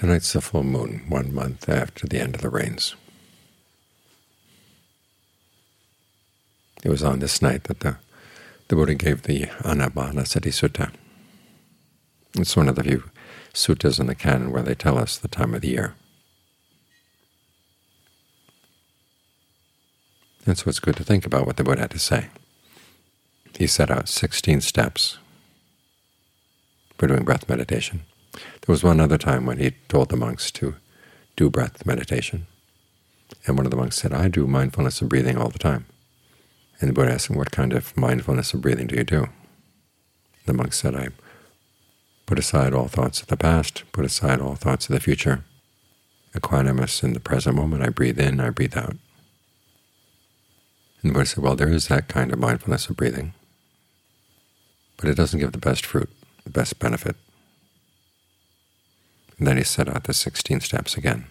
Tonight's the full moon, 1 month after the end of the rains. It was on this night that the Buddha gave the Anapanasati Sutta. It's one of the few suttas in the canon where they tell us the time of the year. And so it's good to think about what the Buddha had to say. He set out 16 steps for doing breath meditation. There was one other time when he told the monks to do breath meditation. And one of the monks said, "I do mindfulness of breathing all the time." And the Buddha asked him, "What kind of mindfulness of breathing do you do?" The monk said, "I put aside all thoughts of the past, put aside all thoughts of the future. Equanimous in the present moment, I breathe in, I breathe out." And the Buddha said, "Well, there is that kind of mindfulness of breathing, but it doesn't give the best fruit, the best benefit." And then he set out the 16 steps again.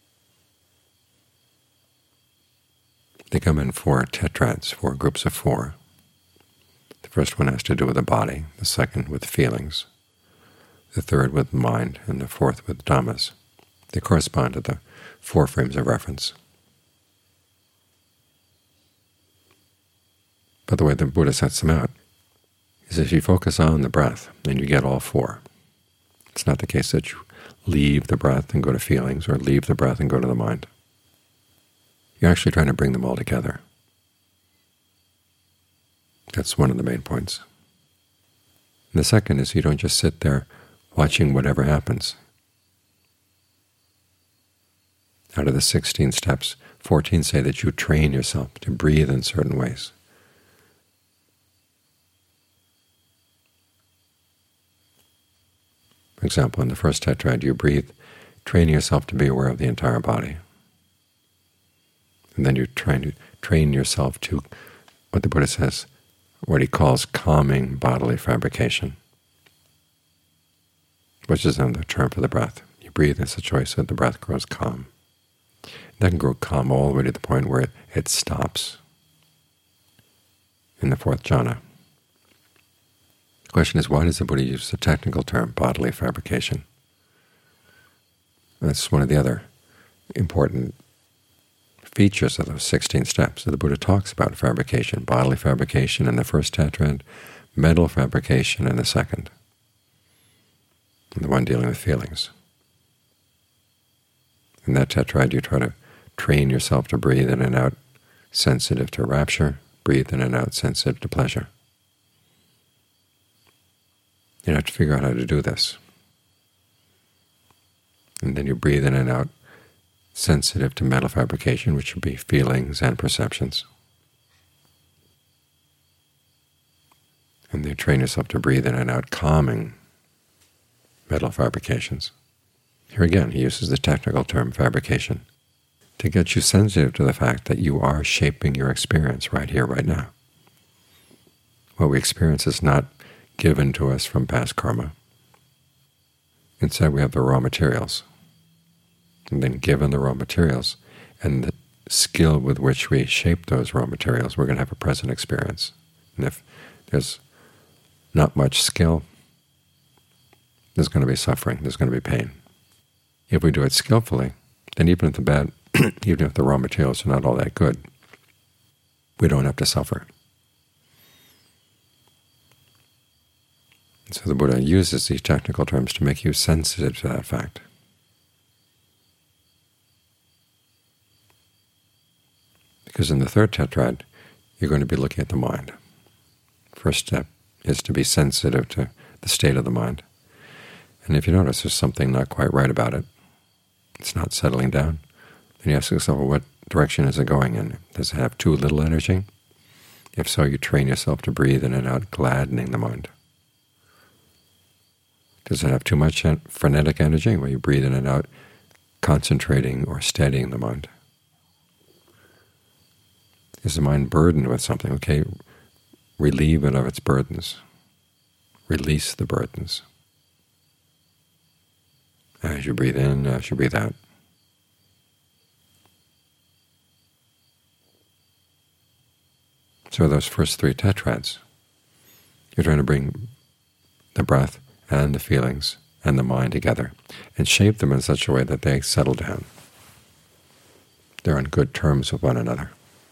They come in 4 tetrads, 4 groups of 4. The first one has to do with the body, the second with feelings, the third with mind, and the fourth with dhammas. They correspond to the 4 frames of reference. But the way the Buddha sets them out is if you focus on the breath, then you get all 4. It's not the case that you leave the breath and go to feelings, or leave the breath and go to the mind. You're actually trying to bring them all together. That's one of the main points. And the second is you don't just sit there watching whatever happens. Out of the 16 steps, 14 say that you train yourself to breathe in certain ways. For example, in the first tetrad, you breathe, training yourself to be aware of the entire body. And then you're trying to train yourself to what the Buddha says, what he calls calming bodily fabrication, which is another term for the breath. You breathe in such a way so that the breath grows calm. That can grow calm all the way to the point where it stops in the 4th jhana. The question is, why does the Buddha use the technical term, bodily fabrication? That's one of the other important features of those 16 steps. So the Buddha talks about fabrication, bodily fabrication in the first tetrad, mental fabrication in the second, and the one dealing with feelings. In that tetrad, you try to train yourself to breathe in and out sensitive to rapture, breathe in and out sensitive to pleasure. You have to figure out how to do this. And then you breathe in and out sensitive to mental fabrication, which would be feelings and perceptions. And then you train yourself to breathe in and out calming mental fabrications. Here again, he uses the technical term fabrication to get you sensitive to the fact that you are shaping your experience right here, right now. What we experience is not given to us from past karma. Instead, we have the raw materials. And then given the raw materials and the skill with which we shape those raw materials, we're going to have a present experience. And if there's not much skill, there's going to be suffering, there's going to be pain. If we do it skillfully, then even if the raw materials are not all that good, we don't have to suffer. So the Buddha uses these technical terms to make you sensitive to that fact. Because in the 3rd tetrad, you're going to be looking at the mind. First step is to be sensitive to the state of the mind. And if you notice there's something not quite right about it, it's not settling down, then you ask yourself, well, what direction is it going in? Does it have too little energy? If so, you train yourself to breathe in and out, gladdening the mind. Does it have too much frenetic energy, where you breathe in and out, concentrating or steadying the mind? Is the mind burdened with something? Okay, relieve it of its burdens. Release the burdens. As you breathe in, as you breathe out. So those first 3 tetrads, you're trying to bring the breath and the feelings and the mind together and shape them in such a way that they settle down. They're on good terms with one another.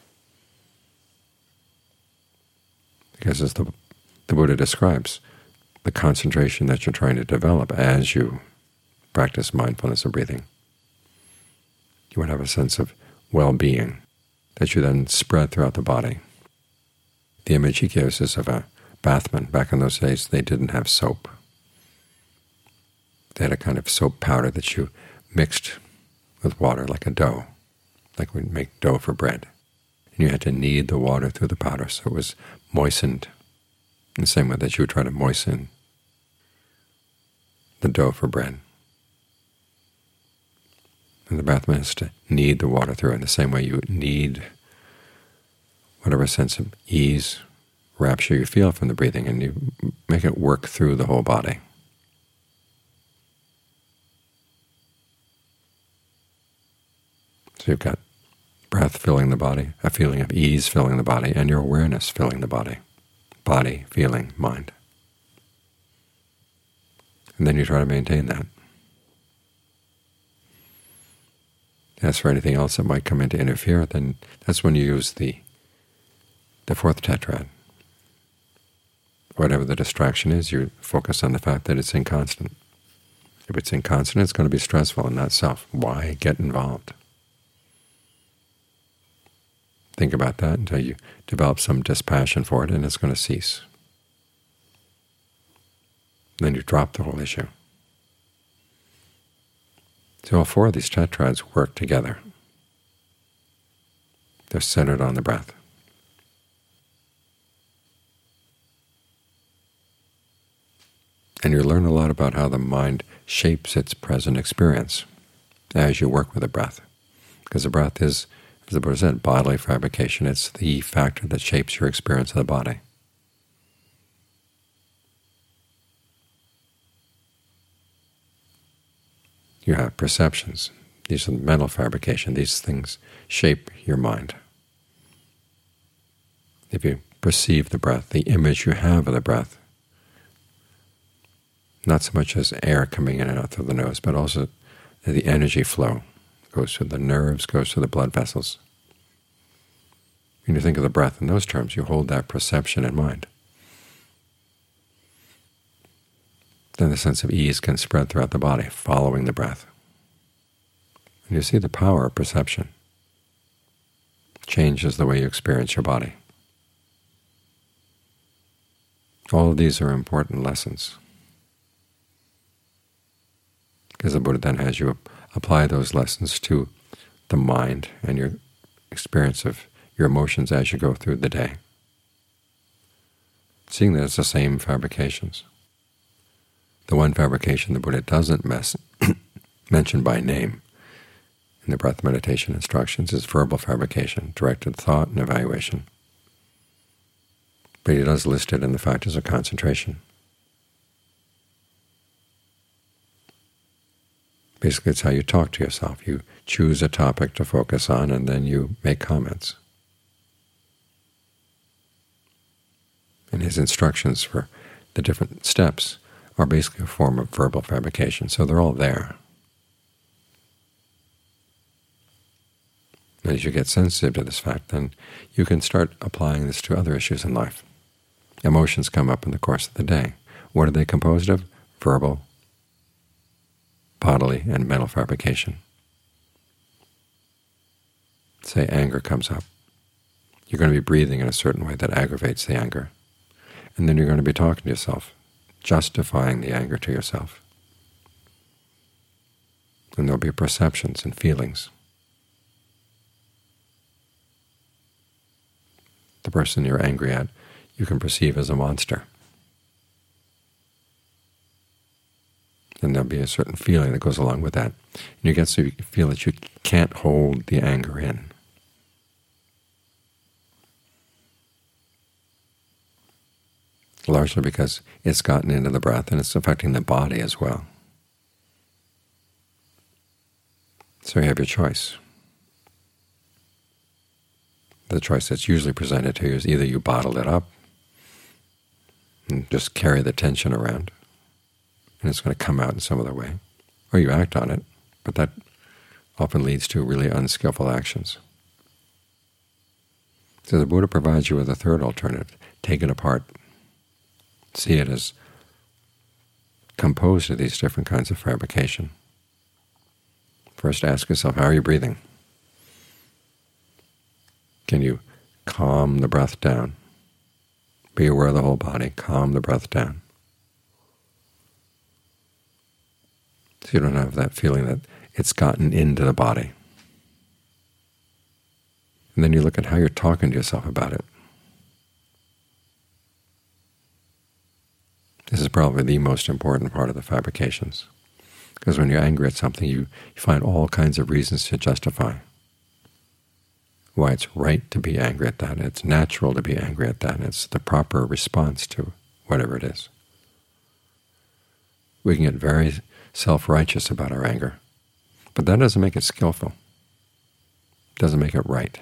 Because as the Buddha describes, the concentration that you're trying to develop as you practice mindfulness of breathing, you would have a sense of well-being that you then spread throughout the body. The image he gives is of a bathman. Back in those days, they didn't have soap. They had a kind of soap powder that you mixed with water like a dough, like we make dough for bread. And you had to knead the water through the powder so it was moistened in the same way that you would try to moisten the dough for bread. And the bathman has to knead the water through in the same way you would knead whatever sense of ease, rapture you feel from the breathing, and you make it work through the whole body. So you've got breath filling the body, a feeling of ease filling the body, and your awareness filling the body. Body, feeling, mind. And then you try to maintain that. As for anything else that might come in to interfere, then that's when you use the fourth tetrad. Whatever the distraction is, you focus on the fact that it's inconstant. If it's inconstant, it's going to be stressful and not self. Why get involved? Think about that until you develop some dispassion for it, and it's going to cease. Then you drop the whole issue. So all four of these tetrads work together. They're centered on the breath. And you learn a lot about how the mind shapes its present experience as you work with the breath. Because the breath is, as the Buddha said, bodily fabrication. It's the factor that shapes your experience of the body. You have perceptions. These are the mental fabrication. These things shape your mind. If you perceive the breath, the image you have of the breath, not so much as air coming in and out through the nose, but also the energy flow goes through the nerves, goes through the blood vessels. When you think of the breath in those terms, you hold that perception in mind. Then the sense of ease can spread throughout the body, following the breath. And you see the power of perception. Changes the way you experience your body. All of these are important lessons, because the Buddha then has you apply those lessons to the mind and your experience of your emotions as you go through the day, seeing that it's the same fabrications. The one fabrication the Buddha doesn't mention by name in the breath meditation instructions is verbal fabrication, directed thought and evaluation. But he does list it in the factors of concentration. Basically, it's how you talk to yourself. You choose a topic to focus on, and then you make comments. And his instructions for the different steps are basically a form of verbal fabrication, so they're all there. And as you get sensitive to this fact, then you can start applying this to other issues in life. Emotions come up in the course of the day. What are they composed of? Verbal, bodily, and mental fabrication. Say anger comes up. You're going to be breathing in a certain way that aggravates the anger. And then you're going to be talking to yourself, justifying the anger to yourself. And there'll be perceptions and feelings. The person you're angry at, you can perceive as a monster. And there'll be a certain feeling that goes along with that. And you get to feel that you can't hold the anger in. Largely because it's gotten into the breath and it's affecting the body as well. So you have your choice. The choice that's usually presented to you is either you bottle it up and just carry the tension around and it's going to come out in some other way. Or you act on it, but that often leads to really unskillful actions. So the Buddha provides you with a third alternative. Take it apart. See it as composed of these different kinds of fabrication. First ask yourself, how are you breathing? Can you calm the breath down? Be aware of the whole body. Calm the breath down. So you don't have that feeling that it's gotten into the body. And then you look at how you're talking to yourself about it. This is probably the most important part of the fabrications, because when you're angry at something, you find all kinds of reasons to justify why it's right to be angry at that, it's natural to be angry at that, and it's the proper response to whatever it is. We can get very self-righteous about our anger, but that doesn't make it skillful. It doesn't make it right.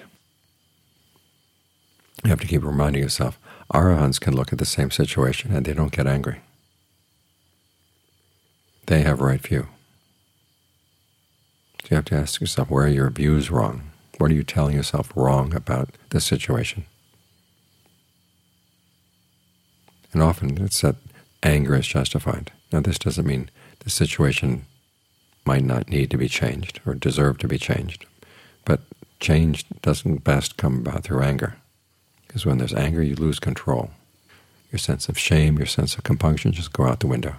You have to keep reminding yourself, arahants can look at the same situation and they don't get angry. They have right view. So you have to ask yourself, where are your views wrong? What are you telling yourself wrong about this situation? And often it's that anger is justified. Now this doesn't mean the situation might not need to be changed or deserve to be changed, but change doesn't best come about through anger. Because when there's anger, you lose control. Your sense of shame, your sense of compunction just go out the window.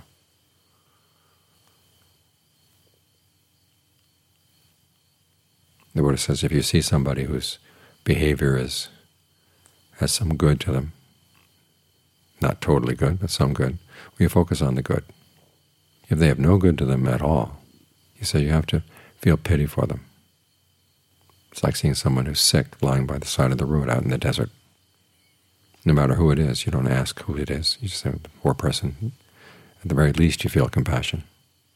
The Buddha says if you see somebody whose behavior has some good to them, not totally good, but some good, you focus on the good. If they have no good to them at all, you say you have to feel pity for them. It's like seeing someone who's sick lying by the side of the road out in the desert. No matter who it is, you don't ask who it is. You just say, the poor person. At the very least, you feel compassion.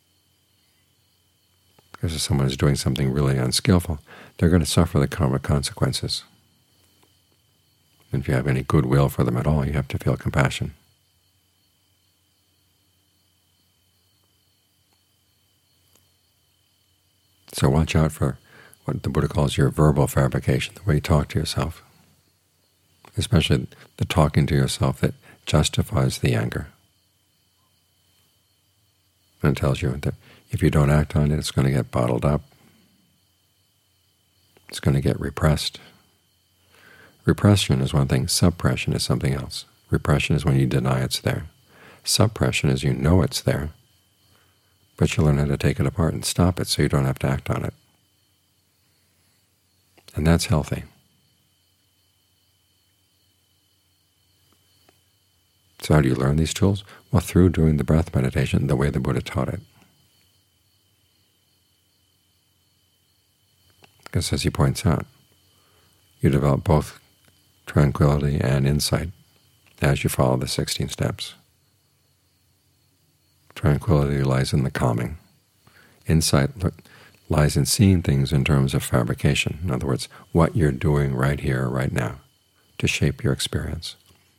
Because if someone is doing something really unskillful, they're going to suffer the karmic consequences. And if you have any goodwill for them at all, you have to feel compassion. So watch out for what the Buddha calls your verbal fabrication, the way you talk to yourself, especially the talking to yourself that justifies the anger. And it tells you that if you don't act on it, it's going to get bottled up. It's going to get repressed. Repression is one thing. Suppression is something else. Repression is when you deny it's there. Suppression is you know it's there, but you learn how to take it apart and stop it so you don't have to act on it. And that's healthy. So how do you learn these tools? Well, through doing the breath meditation the way the Buddha taught it. Because as he points out, you develop both tranquility and insight as you follow the 16 steps. Tranquility lies in the calming. Insight lies in seeing things in terms of fabrication. In other words, what you're doing right here, right now, to shape your experience.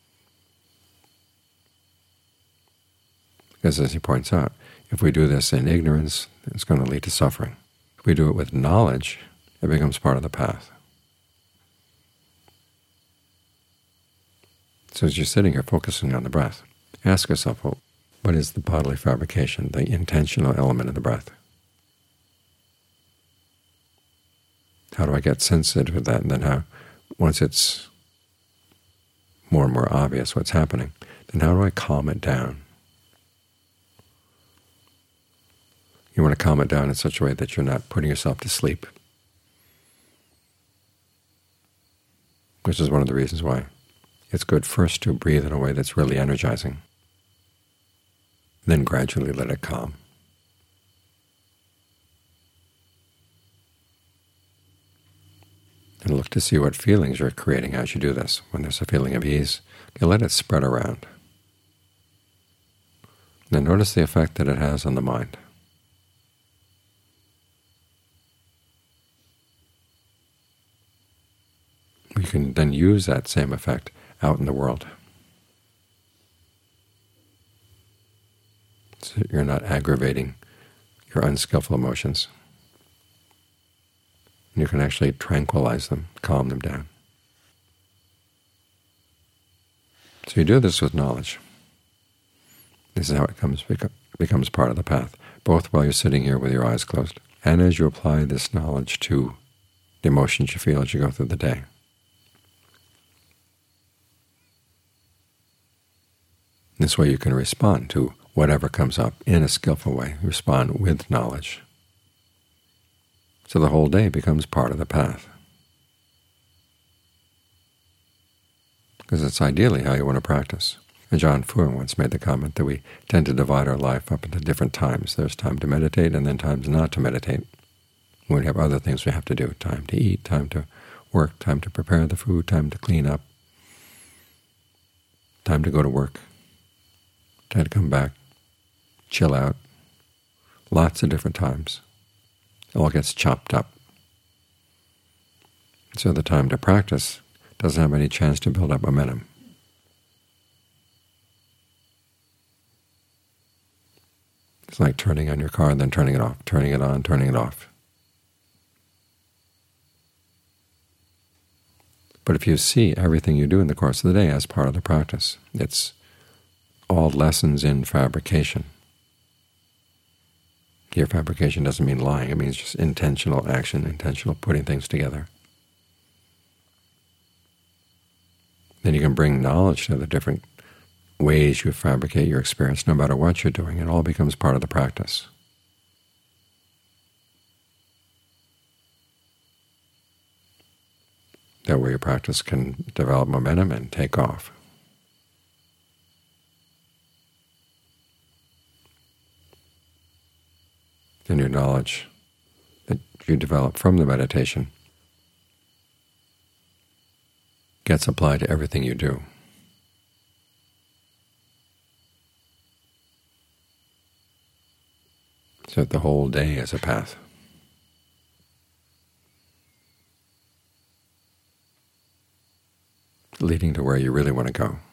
Because as he points out, if we do this in ignorance, it's going to lead to suffering. If we do it with knowledge, it becomes part of the path. So as you're sitting here focusing on the breath, ask yourself, well, what is the bodily fabrication, the intentional element of the breath? How do I get sensitive to that? And then how, once it's more and more obvious what's happening, then how do I calm it down? You want to calm it down in such a way that you're not putting yourself to sleep, which is one of the reasons why it's good first to breathe in a way that's really energizing, then gradually let it calm. And look to see what feelings you're creating as you do this. When there's a feeling of ease, you let it spread around. Then notice the effect that it has on the mind. You can then use that same effect out in the world. so that you're not aggravating your unskillful emotions. And you can actually tranquilize them, calm them down. So you do this with knowledge. This is how it becomes part of the path, both while you're sitting here with your eyes closed and as you apply this knowledge to the emotions you feel as you go through the day. This way you can respond to whatever comes up in a skillful way, respond with knowledge. So the whole day becomes part of the path. Because it's ideally how you want to practice. And John Fuhr once made the comment that we tend to divide our life up into different times. There's time to meditate and then times not to meditate. We have other things we have to do, time to eat, time to work, time to prepare the food, time to clean up, time to go to work, time to come back, chill out, lots of different times. It all gets chopped up. So the time to practice doesn't have any chance to build up momentum. It's like turning on your car and then turning it off, turning it on, turning it off. But if you see everything you do in the course of the day as part of the practice, it's all lessons in fabrication. Here, fabrication doesn't mean lying. It means just intentional action, intentional putting things together. Then you can bring knowledge to the different ways you fabricate your experience, no matter what you're doing. It all becomes part of the practice. That way your practice can develop momentum and take off. Then your knowledge that you develop from the meditation gets applied to everything you do. So that the whole day is a path. Leading to where you really want to go.